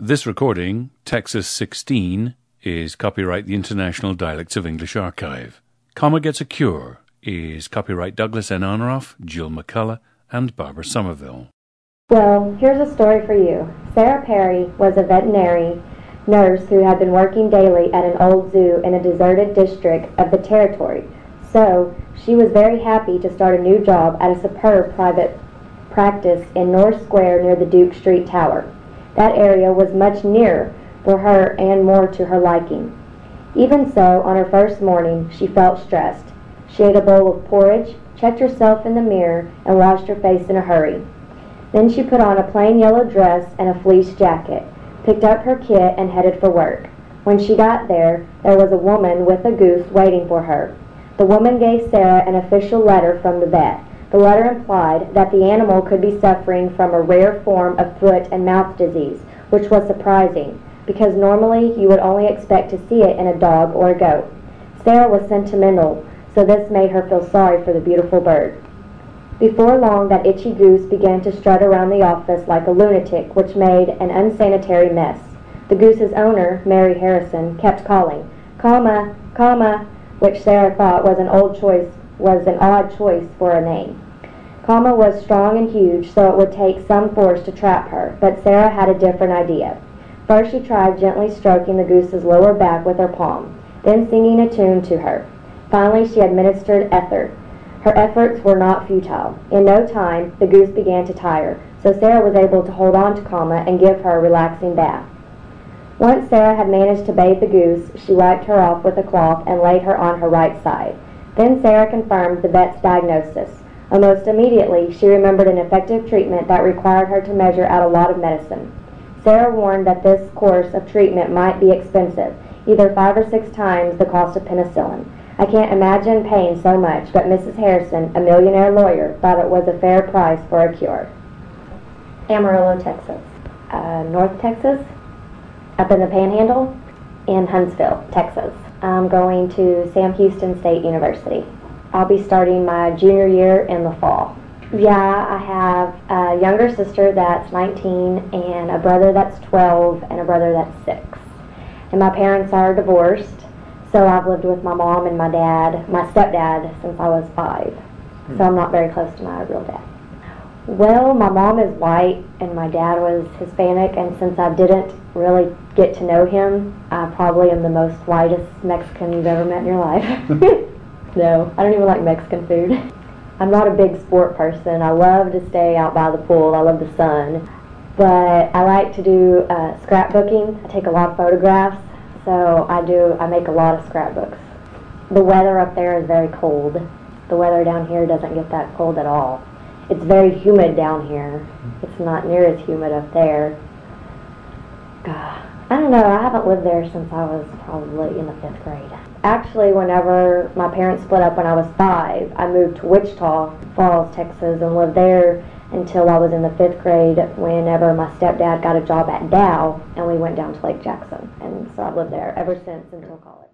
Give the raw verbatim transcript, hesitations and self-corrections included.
This recording, Texas sixteen, is copyright the International Dialects of English Archive. Comma Gets a Cure is copyright Douglas N. Honoraff, Jill McCullough, and Barbara Somerville. Well, here's a story for you. Sarah Perry was a veterinary nurse who had been working daily at an old zoo in a deserted district of the territory. So, she was very happy to start a new job at a superb private practice in North Square near the Duke Street Tower. That area was much nearer for her and more to her liking. Even so, on her first morning, she felt stressed. She ate a bowl of porridge, checked herself in the mirror, and washed her face in a hurry. Then she put on a plain yellow dress and a fleece jacket, picked up her kit, and headed for work. When she got there, there was a woman with a goose waiting for her. The woman gave Sarah an official letter from the vet. The letter implied that the animal could be suffering from a rare form of foot and mouth disease, which was surprising, because normally you would only expect to see it in a dog or a goat. Sarah was sentimental, so this made her feel sorry for the beautiful bird. Before long, that itchy goose began to strut around the office like a lunatic, which made an unsanitary mess. The goose's owner, Mary Harrison, kept calling, "Comma, comma," which Sarah thought was an old choice, was an odd choice for a name. Comma was strong and huge, so it would take some force to trap her, but Sarah had a different idea. First she tried gently stroking the goose's lower back with her palm, then singing a tune to her. Finally she administered ether. Her efforts were not futile. In no time, the goose began to tire, so Sarah was able to hold on to Comma and give her a relaxing bath. Once Sarah had managed to bathe the goose, she wiped her off with a cloth and laid her on her right side. Then Sarah confirmed the vet's diagnosis. Almost immediately, she remembered an effective treatment that required her to measure out a lot of medicine. Sarah warned that this course of treatment might be expensive, either five or six times the cost of penicillin. I can't imagine paying so much, but Missus Harrison, a millionaire lawyer, thought it was a fair price for a cure. Amarillo, Texas. Uh, North Texas, up in the Panhandle, in Huntsville, Texas. I'm going to Sam Houston State University. I'll be starting my junior year in the fall. Yeah, I have a younger sister that's nineteen and a brother that's twelve and a brother that's six. And my parents are divorced, so I've lived with my mom and my dad, my stepdad, since I was five. So I'm not very close to my real dad. Well, my mom is white and my dad was Hispanic, and since I didn't really get to know him, I probably am the most whitest Mexican you've ever met in your life. No, I don't even like Mexican food. I'm not a big sport person. I love to stay out by the pool. I love the sun. But I like to do uh, scrapbooking. I take a lot of photographs, so I do. I make a lot of scrapbooks. The weather up there is very cold. The weather down here doesn't get that cold at all. It's very humid down here. It's not near as humid up there. God, I don't know. I haven't lived there since I was probably in the fifth grade. Actually, whenever my parents split up when I was five, I moved to Wichita Falls, Texas, and lived there until I was in the fifth grade whenever my stepdad got a job at Dow, and we went down to Lake Jackson. And so I've lived there ever since until college.